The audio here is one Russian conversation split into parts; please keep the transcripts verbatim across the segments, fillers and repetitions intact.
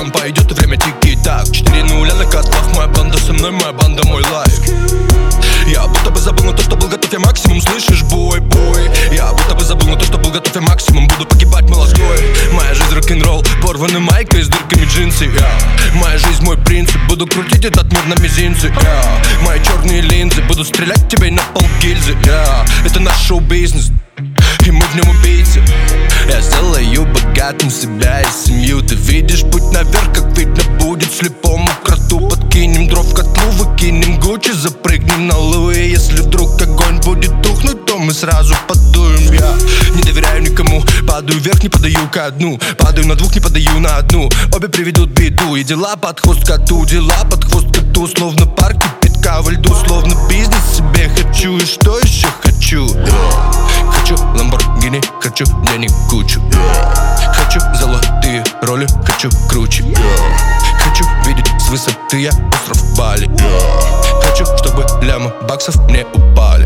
план пойдет и время тики-так. Четыре нуля на котлах, моя банда со мной, моя банда мой лайф. Я будто бы забыл на то, что был готов я максимум, слышишь, бой, бой. Я будто бы забыл на то, что был готов я максимум, буду погибать молодой. Моя жизнь рок-н-ролл, порванный майка с дырками джинсы, yeah. Моя жизнь мой принцип, буду крутить этот мир на мизинце, yeah. Мои черные линзы, буду стрелять тебе на полгильзы, yeah. Это наш шоу-бизнес, и мы в нем убийцы. Я сделаю богатым себя и семью. Ты видишь путь наверх, как видно будет слепому кроту. Подкинем дров в котлу, выкинем Гуччи, запрыгнем на Луи. Если вдруг огонь будет тухнуть, то мы сразу подуем. Я не доверяю никому, падаю вверх, не подаю ко дну. Падаю на двух, не подаю на одну. Обе приведут беду, и дела под хвост коту. Дела под хвост коту, словно парк кипятка во льду. Словно бизнес себе хочу, и что еще хочу? Хочу Ламборгини, хочу денег кучу, хочу золотые роли, хочу круче, хочу видеть с высоты я остров Бали, хочу, чтобы ляма баксов не упали.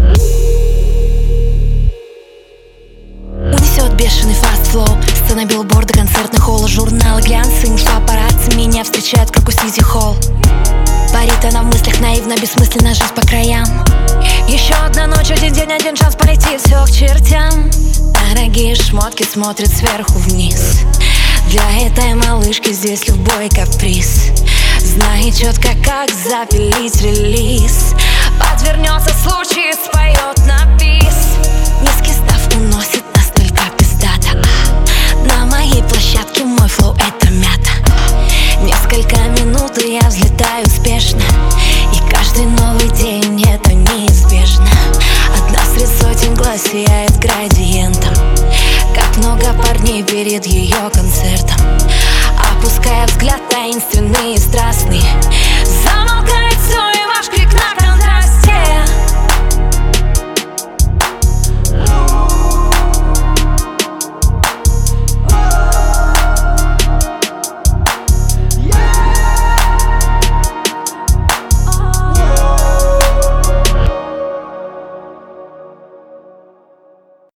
Унесет бешеный фаст-флоу, сцена билборда, концертный холл, журналы, глянцы, инфоаппараты меня встречают, как у Сити Холл. Парит она в мыслях наивно, бессмысленно, жизнь по краям. Еще одна ночь, один день, один шанс, полетит все к чертям. Дорогие шмотки смотрят сверху вниз. Для этой малышки здесь любой каприз. Знает четко, как запилить релиз. Подвернется случай, споет на бис. Низкий став уносит настолько пиздата. На моей площадке мой флоу — это мята. Несколько минут и я взлетаю успешно. И каждый новый день — это неизбежно. Одна среди сотен глаз сияет градиентом. Как много парней перед ее концертом. Опуская взгляд таинственный и страстный.